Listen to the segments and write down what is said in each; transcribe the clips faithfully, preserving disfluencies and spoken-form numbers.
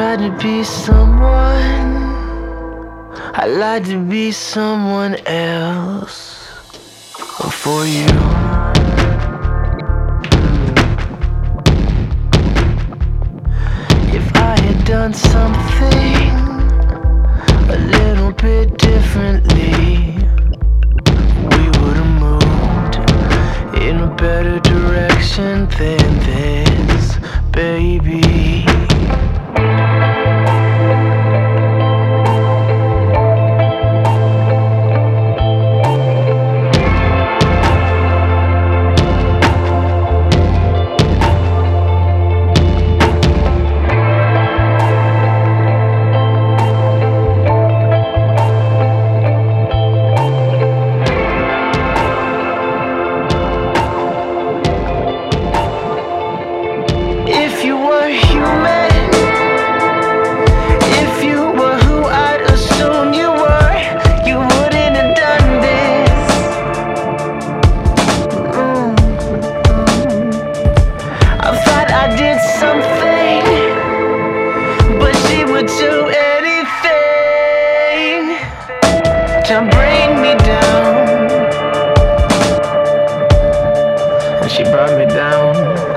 tried to be someone, I lied to be someone else for you. If I had done something a little bit differently, we would have moved in a better direction than this, baby. If you were human, if you were who I'd assume you were, you wouldn't have done this. Mm. I thought I did something, but she would do anything to bring me down, and she brought me down.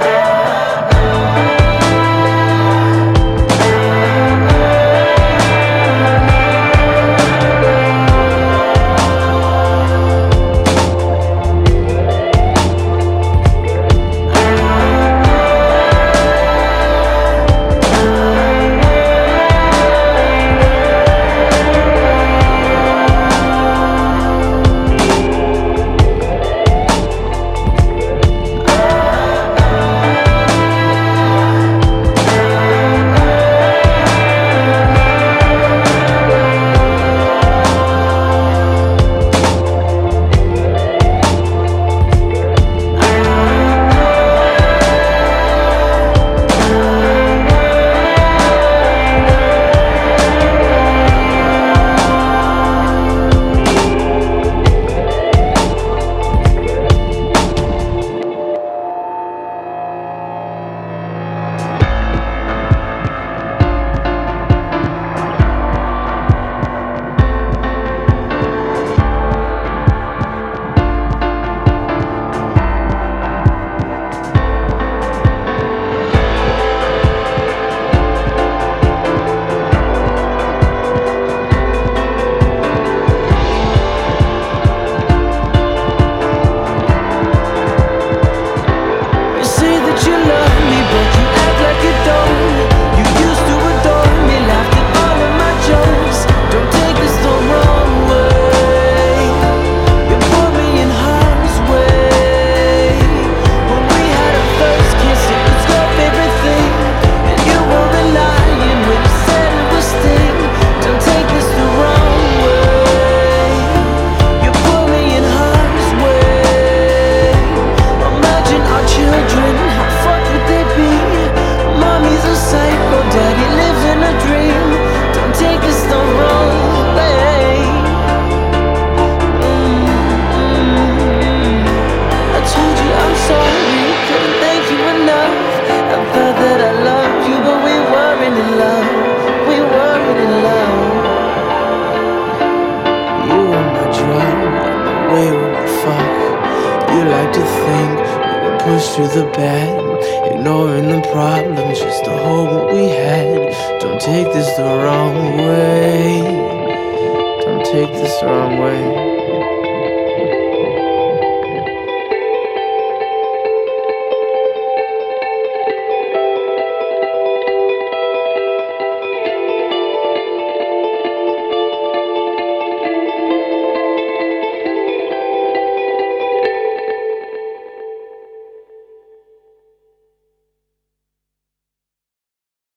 Through the bad, ignoring the problems just to hold what we had. Don't take this the wrong way. Don't take this the wrong way.